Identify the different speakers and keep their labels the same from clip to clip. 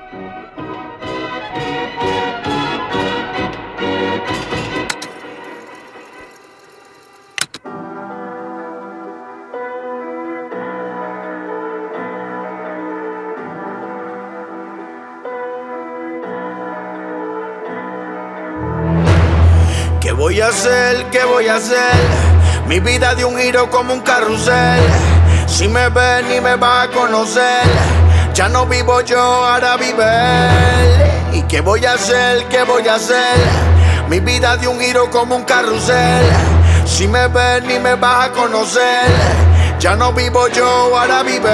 Speaker 1: ¿Qué voy a hacer? ¿Qué voy a hacer? Mi vida dio un giro como un carrusel. Si me ves ni me vas a conocer. Ya no vivo yo, ahora vive él. ¿Y qué voy a hacer? ¿Qué voy a hacer? Mi vida dio un giro como un carrusel. Si me ves ni me vas a conocer. Ya no vivo yo, ahora vive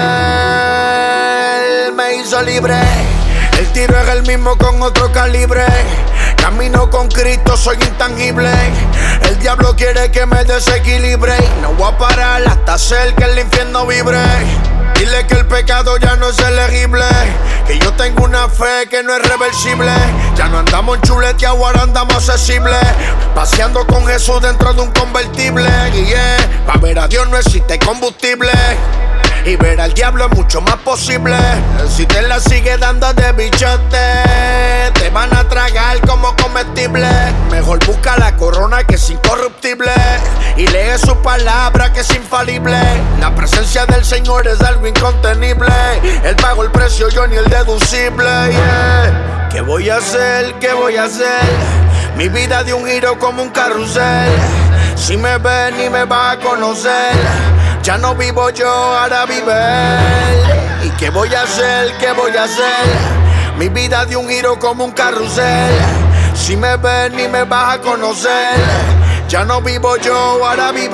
Speaker 1: él. Me hizo libre. El tiro es el mismo con otro calibre. Camino con Cristo, soy intangible. El diablo quiere que me desequilibre. No voy a parar hasta hacer que el infierno vibre. Dile que el pecado ya no es elegible, que yo tengo una fe que no es reversible. Ya no andamos en chuleteado, ahora andamos accesibles. Paseando con Jesús dentro de un convertible. Yeah. Pa' ver a Dios no existe combustible, y ver al diablo es mucho más posible. Si te la sigue dando de bichote, te van a tragar como comestible. Mejor busca la corona que es incorruptible, y lee su palabra que es infalible. La presencia del Señor es algo incontenible. Él pagó el precio, yo ni el deducible. Yeah. ¿Qué voy a hacer? ¿Qué voy a hacer? Mi vida dio un giro como un carrusel. Si me ves ni me vas a conocer. Ya no vivo yo, ahora vive él. ¿Y qué voy a hacer? ¿Qué voy a hacer? Mi vida dio un giro como un carrusel. Si me ves ni me vas a conocer. Ya no vivo yo, ahora vive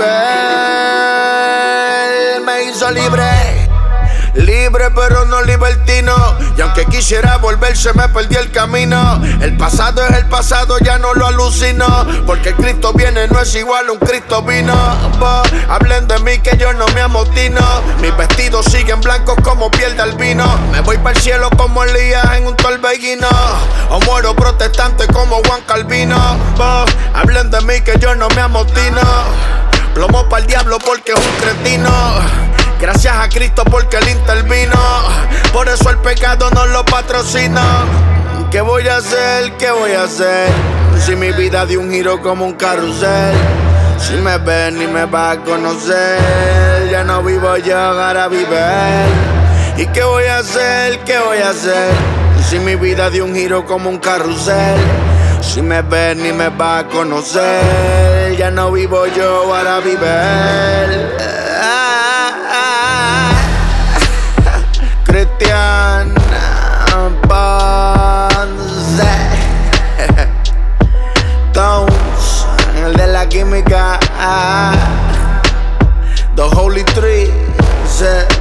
Speaker 1: él. Me hizo libre. Libre pero no libertino. Y aunque quisiera volverse me perdí el camino. El pasado es el pasado, ya no lo alucino. Porque el Cristo viene, no es igual a un Cristo vino. Hablen de mí que yo no me amotino. Mis vestidos siguen blancos como piel de albino. Me voy para el cielo como Elías en un torbellino. O muero protestante como Juan Calvino. Hablen de mí que yo no me amotino. Plomo para el diablo porque es un cretino. Gracias a Cristo porque Él intervino. Por eso el pecado no lo patrocina. ¿Qué voy a hacer? ¿Qué voy a hacer? Si mi vida dio un giro como un carrusel. Si me ves ni me vas a conocer. Ya no vivo yo, ahora vive él. ¿Y qué voy a hacer? ¿Qué voy a hacer? Si mi vida dio un giro como un carrusel. Si me ves ni me vas a conocer. Ya no vivo yo, ahora vive él. Cristian Ponce Tones, el de la química. The Holy Three.